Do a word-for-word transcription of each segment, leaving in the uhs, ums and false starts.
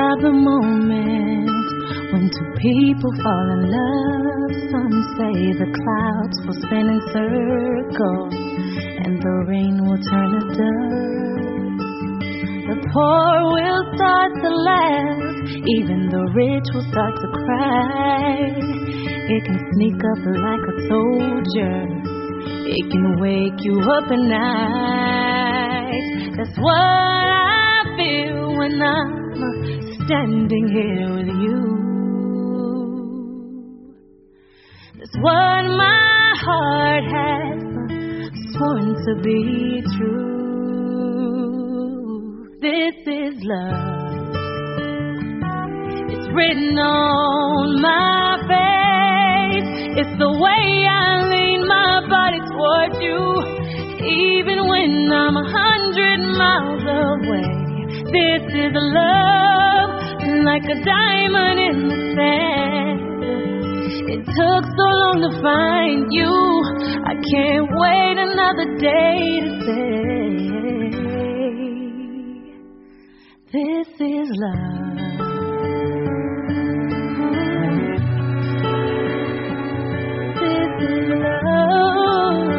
describe the moment when two people fall in love. Some say the clouds will spin in circles and the rain will turn to dust. The poor will start to laugh, even the rich will start to cry. It can sneak up like a soldier, it can wake you up at night. That's what I feel when I'm standing here with you. That's what my heart has sworn to be true. This is love. It's written on my face. It's the way I lean my body towards you, even when I'm a hundred miles away. This is love, like a diamond in the sand. It took so long to find you, I can't wait another day to say, this is love. This is love.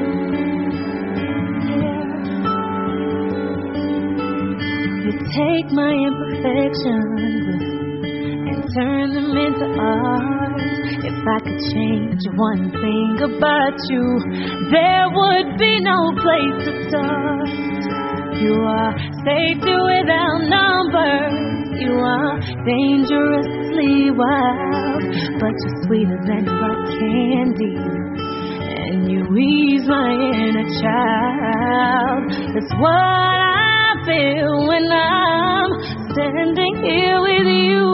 You take my imperfections and turn them into art. If I could change one thing about you, there would be no place to start. You are safety without numbers. You are dangerously wild, but you're sweeter than rock candy, and you ease my inner child. That's what I feel when I'm standing here with you.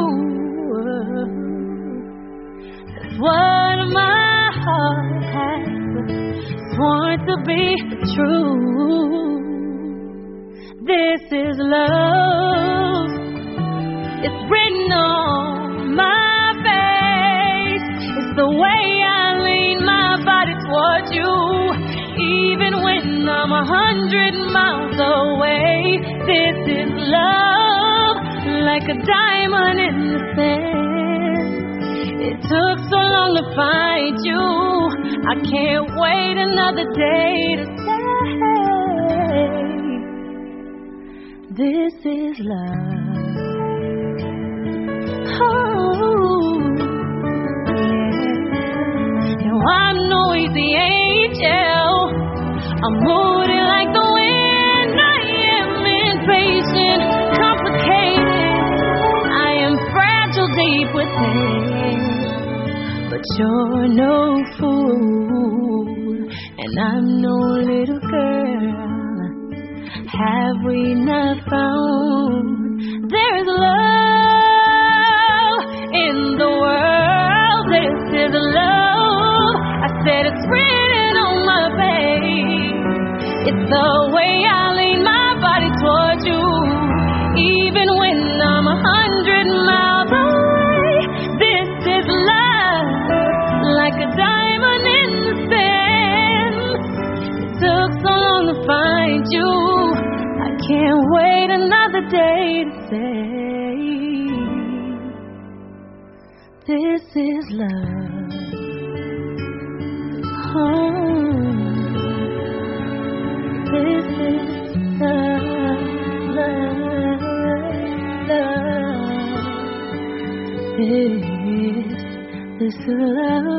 That's what my heart has sworn to be true. This is love. It's written on my face. It's the way I lean my body towards you, even when I'm a hundred miles away. This is love, like a diamond in the sand. It took so long to find you, I can't wait another day to say, this is love. Oh, yeah. Now I'm no easy angel, I'm moody like the wind. I am impatient, complicated, I am fragile deep within. But you're no fool, and I'm no little girl. Have we not found there's love in the world? This is love. I said it's written on my face. It's the way I lean my body towards you, even when I'm a hundred miles away. This is love, like a diamond in the sand. It took so long to find you, I can't wait another day to say, this is love. Oh, this is love, love, love. This, this is love.